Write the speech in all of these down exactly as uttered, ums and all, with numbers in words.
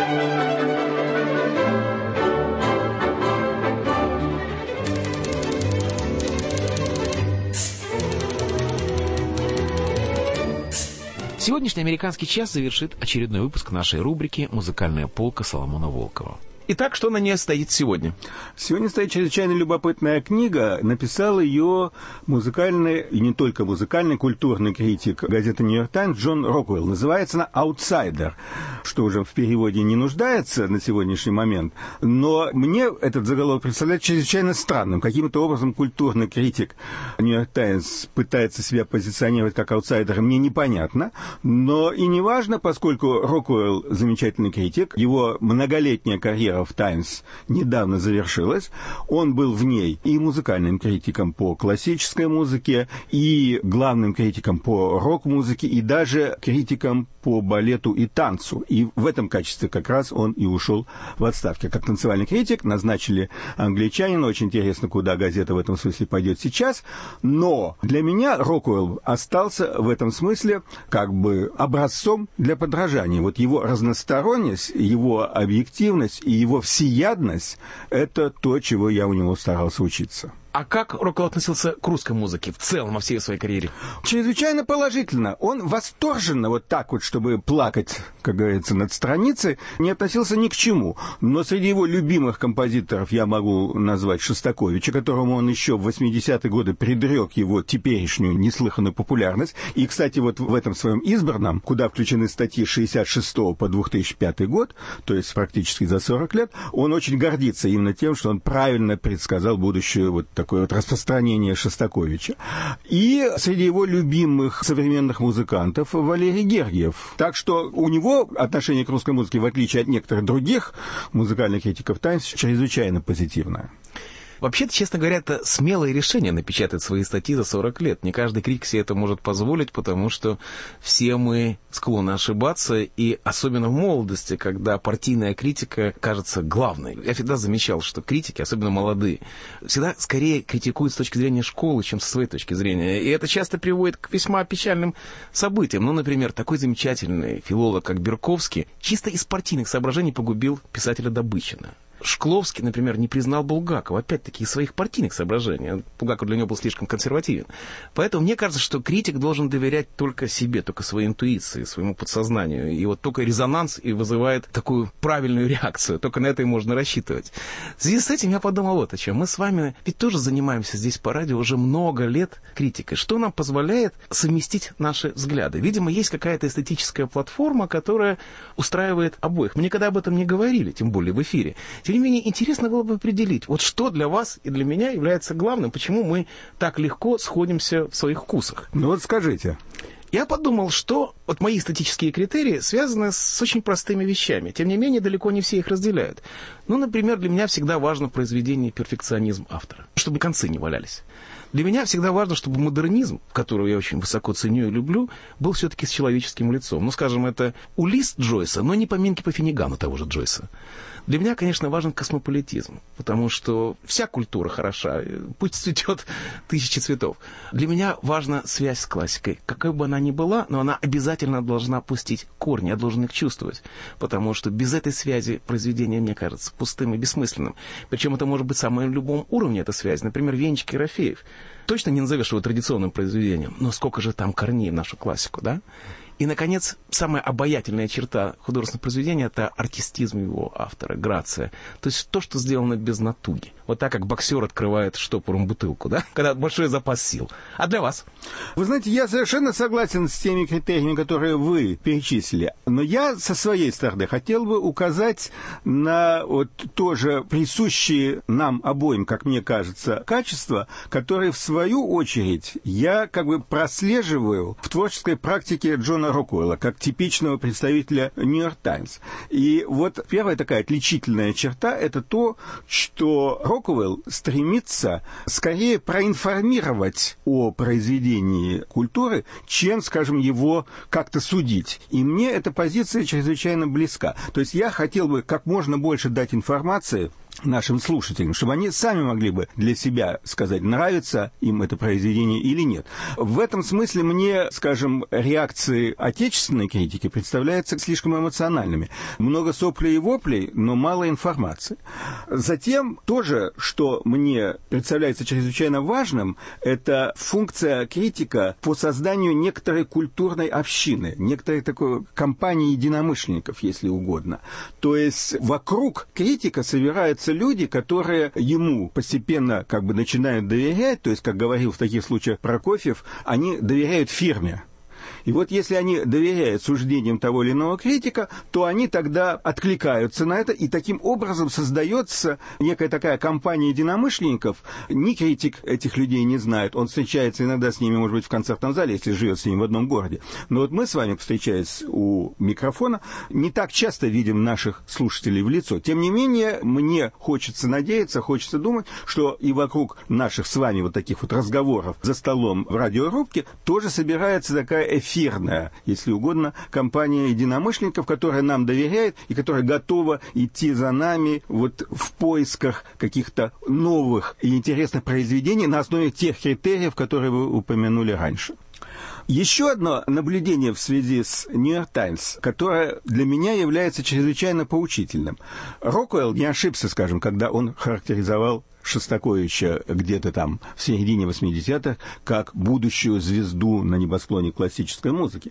Сегодняшний «Американский час» завершит очередной выпуск нашей рубрики «Музыкальная полка» Соломона Волкова. Итак, что на ней стоит сегодня? Сегодня стоит чрезвычайно любопытная книга. Написал ее музыкальный, и не только музыкальный, культурный критик газеты «Нью-Йорк Таймс» Джон Рокуэлл. Называется она «Аутсайдер», что уже в переводе не нуждается на сегодняшний момент. Но мне этот заголовок представляется чрезвычайно странным. Каким-то образом культурный критик «Нью-Йорк Таймс» пытается себя позиционировать как аутсайдер, мне непонятно. Но и не важно, поскольку Рокуэлл замечательный критик, его многолетняя карьера в «Таймс» недавно завершилась. Он был в ней и музыкальным критиком по классической музыке, и главным критиком по рок-музыке, и даже критиком по балету и танцу. И в этом качестве как раз он и ушел в отставку. Как танцевальный критик назначили англичанина. Очень интересно, куда газета в этом смысле пойдет сейчас. Но для меня Рокуэлл остался в этом смысле как бы образцом для подражания. Вот его разносторонность, его объективность и его всеядность – это то, чего я у него старался учиться. А как Рокуэлл относился к русской музыке в целом во всей своей карьере? Чрезвычайно положительно. Он восторженно, вот так вот, чтобы плакать, как говорится, над страницей, не относился ни к чему. Но среди его любимых композиторов я могу назвать Шостаковича, которому он еще в восьмидесятые годы предрек его теперешнюю неслыханную популярность. И, кстати, вот в этом своем избранном, куда включены статьи с шестьдесят шестого по две тысячи пятый год, то есть практически за сорок лет, он очень гордится именно тем, что он правильно предсказал будущее вот такое вот распространение Шостаковича. И среди его любимых современных музыкантов Валерий Гергиев. Так что у него отношение к русской музыке, в отличие от некоторых других музыкальных критиков «Таймс», чрезвычайно позитивное. Вообще-то, честно говоря, это смелое решение напечатать свои статьи за сорок лет. Не каждый критик себе это может позволить, потому что все мы склонны ошибаться, и особенно в молодости, когда партийная критика кажется главной. Я всегда замечал, что критики, особенно молодые, всегда скорее критикуют с точки зрения школы, чем со своей точки зрения. И это часто приводит к весьма печальным событиям. Ну, например, такой замечательный филолог, как Берковский, чисто из партийных соображений погубил писателя Добычина. Шкловский, например, не признал Булгакова, опять-таки, из своих партийных соображений. Булгаков для него был слишком консервативен. Поэтому мне кажется, что критик должен доверять только себе, только своей интуиции, своему подсознанию. И вот только резонанс и вызывает такую правильную реакцию. Только на это и можно рассчитывать. В связи с этим я подумал вот о чем. Мы с вами ведь тоже занимаемся здесь по радио уже много лет критикой. Что нам позволяет совместить наши взгляды? Видимо, есть какая-то эстетическая платформа, которая устраивает обоих. Мы никогда об этом не говорили, тем более в эфире. Тем не менее, интересно было бы определить, вот что для вас и для меня является главным, почему мы так легко сходимся в своих вкусах. Ну вот скажите. Я подумал, что вот мои эстетические критерии связаны с очень простыми вещами. Тем не менее, далеко не все их разделяют. Ну, например, для меня всегда важно произведение перфекционизм автора, чтобы концы не валялись. Для меня всегда важно, чтобы модернизм, которого я очень высоко ценю и люблю, был все-таки с человеческим лицом. Ну, скажем, это Улисс Джойса, но не поминки по Финнигану того же Джойса. Для меня, конечно, важен космополитизм, потому что вся культура хороша, пусть цветет тысячи цветов. Для меня важна связь с классикой. Какой бы она ни была, но она обязательно должна пустить корни, я должен их чувствовать, потому что без этой связи произведение, мне кажется, пустым и бессмысленным. Причем это может быть самым любом уровне, эта связь. Например, «Венчик Ерофеев». Точно не назовешь его традиционным произведением, но сколько же там корней в нашу классику, да? И, наконец, самая обаятельная черта художественного произведения – это артистизм его автора, грация. То есть то, что сделано без натуги. Вот так, как боксер открывает штопором бутылку, да? Когда большой запас сил. А для вас? Вы знаете, я совершенно согласен с теми критериями, которые вы перечислили. Но я со своей стороны хотел бы указать на вот тоже присущие нам обоим, как мне кажется, качества, которые, в свою очередь, я как бы прослеживаю в творческой практике Джона Рокуэлла, как типичного представителя «Нью-Йорк Таймс». И вот первая такая отличительная черта – это то, что Рокуэлл стремится скорее проинформировать о произведении культуры, чем, скажем, его как-то судить. И мне эта позиция чрезвычайно близка. То есть я хотел бы как можно больше дать информации нашим слушателям, чтобы они сами могли бы для себя сказать, нравится им это произведение или нет. В этом смысле мне, скажем, реакции отечественной критики представляются слишком эмоциональными. Много соплей и воплей, но мало информации. Затем тоже, что мне представляется чрезвычайно важным, это функция критика по созданию некоторой культурной общины, некоторой такой компании единомышленников, если угодно. То есть вокруг критика собираются люди, которые ему постепенно как бы начинают доверять, то есть, как говорил в таких случаях Прокофьев, они доверяют фирме. И вот если они доверяют суждениям того или иного критика, то они тогда откликаются на это, и таким образом создается некая такая компания единомышленников. Ни критик этих людей не знает, он встречается иногда с ними, может быть, в концертном зале, если живет с ними в одном городе. Но вот мы с вами, встречаясь у микрофона, не так часто видим наших слушателей в лицо. Тем не менее, мне хочется надеяться, хочется думать, что и вокруг наших с вами вот таких вот разговоров за столом в радиорубке тоже собирается такая эфирная, если угодно, компания единомышленников, которая нам доверяет и которая готова идти за нами вот в поисках каких-то новых и интересных произведений на основе тех критериев, которые вы упомянули раньше. Еще одно наблюдение в связи с «Нью-Йорк Таймс», которое для меня является чрезвычайно поучительным. Рокуэлл не ошибся, скажем, когда он характеризовал Шостаковича где-то там в середине восьмидесятых как будущую звезду на небосклоне классической музыки.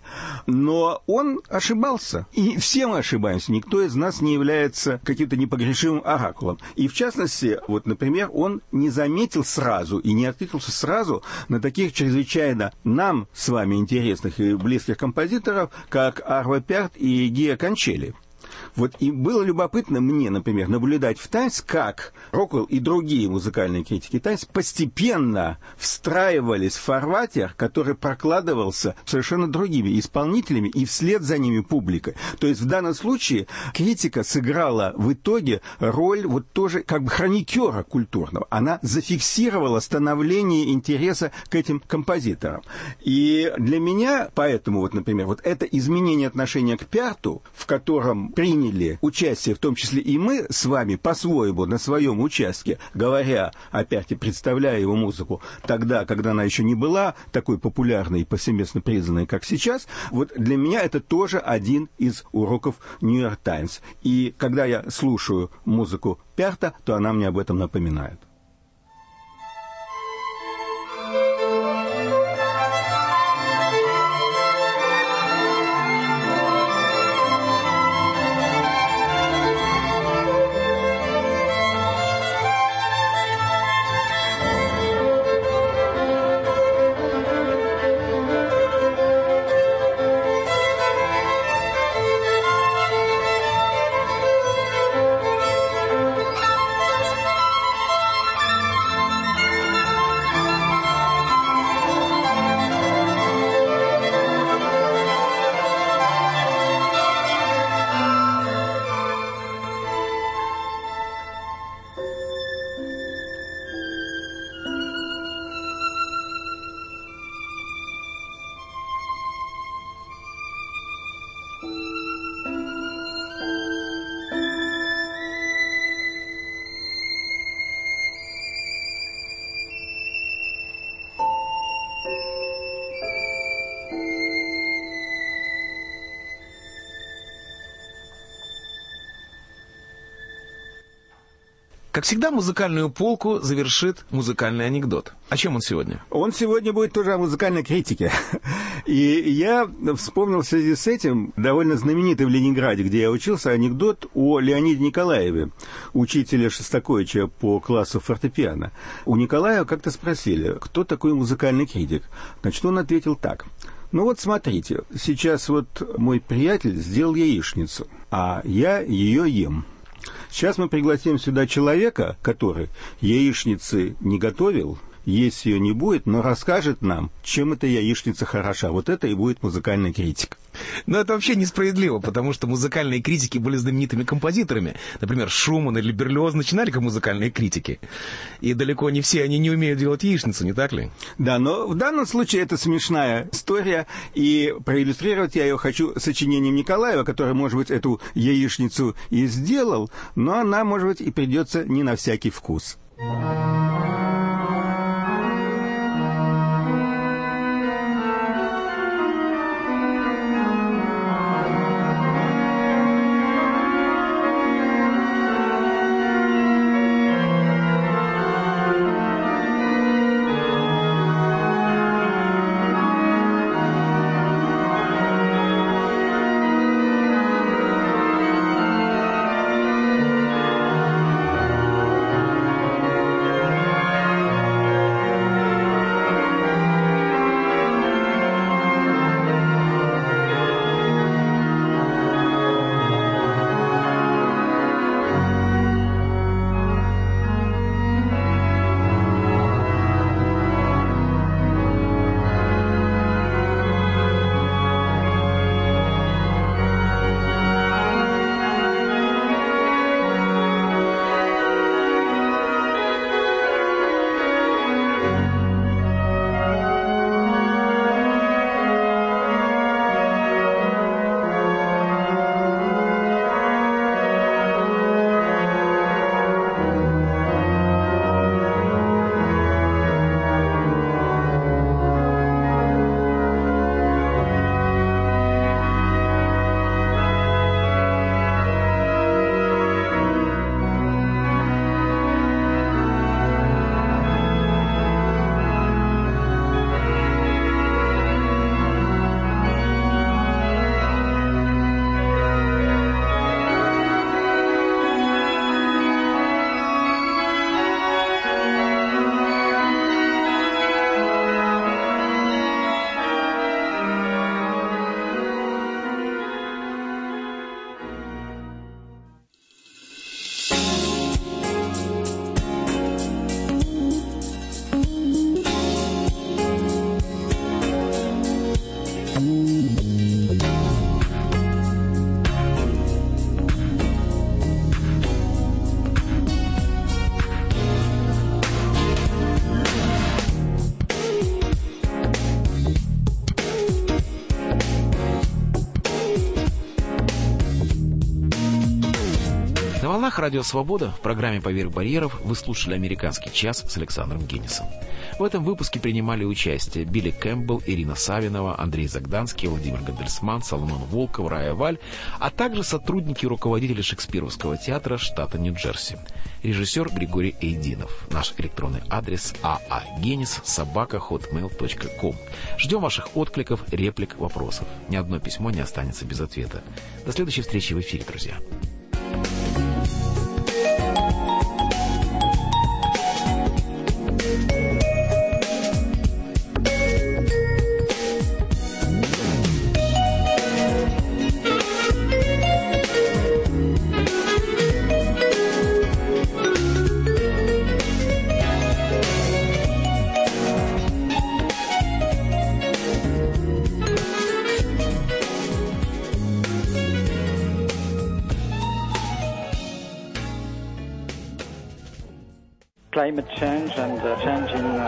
Но он ошибался. И все мы ошибаемся. Никто из нас не является каким-то непогрешимым оракулом. И в частности, вот, например, он не заметил сразу и не откликнулся сразу на таких чрезвычайно нам с вами интересных и близких композиторов, как Арво Пярт и Гио Кончели. Вот и было любопытно мне, например, наблюдать в «Таймс», как Рокуэлл и другие музыкальные критики «Таймс» постепенно встраивались в фарватер, который прокладывался совершенно другими исполнителями и вслед за ними публикой. То есть в данном случае критика сыграла в итоге роль вот тоже как бы хроникера культурного. Она зафиксировала становление интереса к этим композиторам. И для меня, поэтому, вот, например, вот это изменение отношения к Пярту, в котором приняли участие, в том числе и мы с вами, по-своему, на своем участке, говоря о Пярте, представляя его музыку, тогда, когда она еще не была такой популярной и повсеместно признанной, как сейчас, вот для меня это тоже один из уроков «Нью-Йорк Таймс». И когда я слушаю музыку Пярта, то она мне об этом напоминает. Как всегда, музыкальную полку завершит музыкальный анекдот. О чем он сегодня? Он сегодня будет тоже о музыкальной критике. И я вспомнил в связи с этим довольно знаменитый в Ленинграде, где я учился, анекдот о Леониде Николаеве, учителе Шостаковича по классу фортепиано. У Николаева как-то спросили, кто такой музыкальный критик. Значит, он ответил так. Ну вот смотрите, сейчас вот мой приятель сделал яичницу, а я ее ем. Сейчас мы пригласим сюда человека, который яичницы не готовил, есть ее не будет, но расскажет нам, чем эта яичница хороша. Вот это и будет музыкальный критик. Но это вообще несправедливо, потому что музыкальные критики были знаменитыми композиторами. Например, Шуман или Берлиоз начинали как музыкальные критики. И далеко не все они не умеют делать яичницу, не так ли? Да, но в данном случае это смешная история, и проиллюстрировать я ее хочу сочинением Николаева, который, может быть, эту яичницу и сделал, но она, может быть, и придется не на всякий вкус. На волнах Радио Свобода в программе «Поверх барьеров» вы слушали «Американский час» с Александром Генисом. В этом выпуске принимали участие Билли Кэмпбелл, Ирина Савинова, Андрей Загданский, Владимир Гандельсман, Соломон Волков, Рая Валь, а также сотрудники и руководители Шекспировского театра штата Нью-Джерси. Режиссер Григорий Эйдинов. Наш электронный адрес aagenis собака хотмейл точка ком. Ждем ваших откликов, реплик, вопросов. Ни одно письмо не останется без ответа. До следующей встречи в эфире, друзья. Climate change and uh, change in uh